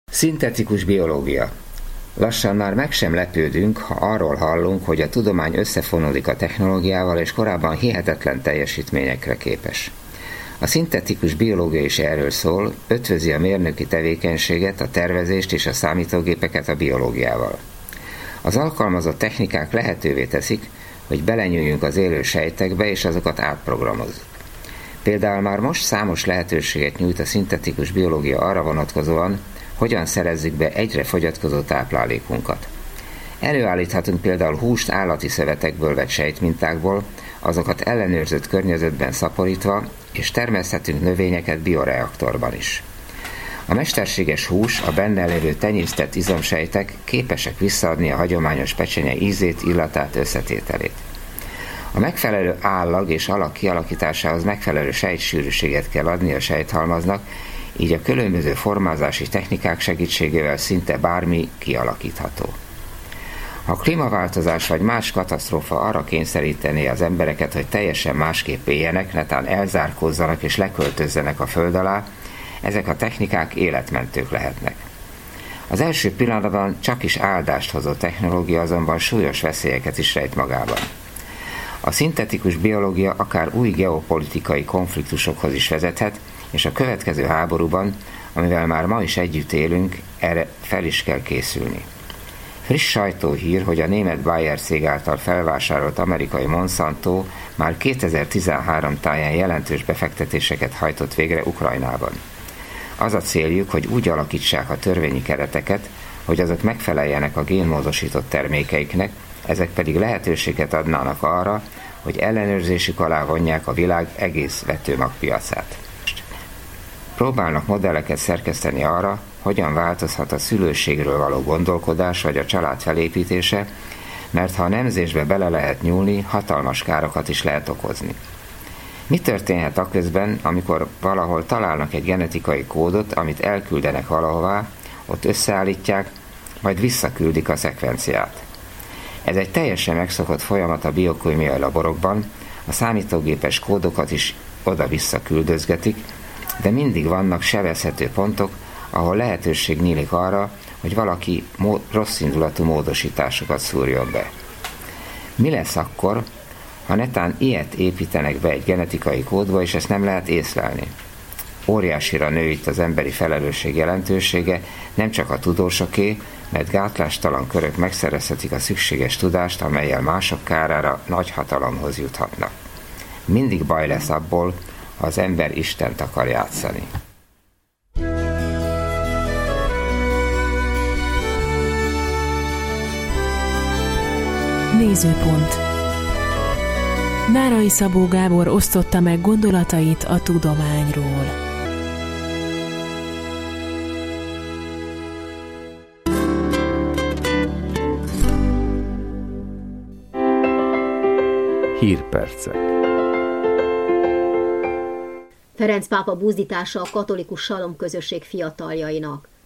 Szintetikus biológia. Lassan már meg sem lepődünk, ha arról hallunk, hogy a tudomány összefonódik a technológiával, és korábban hihetetlen teljesítményekre képes. A szintetikus biológia is erről szól, ötvözi a mérnöki tevékenységet, a tervezést és a számítógépeket a biológiával. Az alkalmazott technikák lehetővé teszik, hogy belenyúljunk az élő sejtekbe, és azokat átprogramozzuk. Például már most számos lehetőséget nyújt a szintetikus biológia arra vonatkozóan, hogyan szerezzük be egyre fogyatkozó táplálékunkat. Előállíthatunk például húst állati szövetekből vett sejtmintákból, azokat ellenőrzött környezetben szaporítva, és termeszthetünk növényeket bioreaktorban is. A mesterséges hús, a benne lévő tenyésztett izomsejtek képesek visszaadni a hagyományos pecsenye ízét, illatát, összetételét. A megfelelő állag és alak kialakításához megfelelő sejtsűrűséget kell adni a sejthalmaznak, így a különböző formázási technikák segítségével szinte bármi kialakítható. Ha a klímaváltozás vagy más katasztrófa arra kényszerítené az embereket, hogy teljesen másképp éljenek, netán elzárkózzanak és leköltözzenek a föld alá, ezek a technikák életmentők lehetnek. Az első pillanatban csak is áldást hozó technológia azonban súlyos veszélyeket is rejt magában. A szintetikus biológia akár új geopolitikai konfliktusokhoz is vezethet, és a következő háborúban, amivel már ma is együtt élünk, erre fel is kell készülni. Friss sajtóhír, hogy a német Bayer cég által felvásárolt amerikai Monsanto már 2013 táján jelentős befektetéseket hajtott végre Ukrajnában. Az a céljuk, hogy úgy alakítsák a törvényi kereteket, hogy azok megfeleljenek a génmódosított termékeiknek, ezek pedig lehetőséget adnának arra, hogy ellenőrzésük alá vonják a világ egész vetőmagpiacát. Próbálnak modelleket szerkeszteni arra, hogyan változhat a szülőségről való gondolkodás vagy a család felépítése, mert ha a nemzésbe bele lehet nyúlni, hatalmas károkat is lehet okozni. Mi történhet aközben, amikor valahol találnak egy genetikai kódot, amit elküldenek valahová, ott összeállítják, majd visszaküldik a szekvenciát. Ez egy teljesen megszokott folyamat a biokémiai laborokban, a számítógépes kódokat is oda-vissza küldözgetik, de mindig vannak sebezhető pontok, ahol lehetőség nyílik arra, hogy valaki rosszindulatú módosításokat szúrjon be. Mi lesz akkor, ha netán ilyet építenek be egy genetikai kódba, és ezt nem lehet észlelni? Óriásira nő itt az emberi felelősség jelentősége, nem csak a tudósoké, mert gátlástalan körök megszerezhetik a szükséges tudást, amellyel mások kárára nagy hatalomhoz juthatnak. Mindig baj lesz abból, ha az ember Istent akar játszani. Nézőpont. Nárai Szabó Gábor osztotta meg gondolatait a tudományról. Hírpercek. Ferenc pápa buzdítása a katolikus Salom közösség fiataljainak.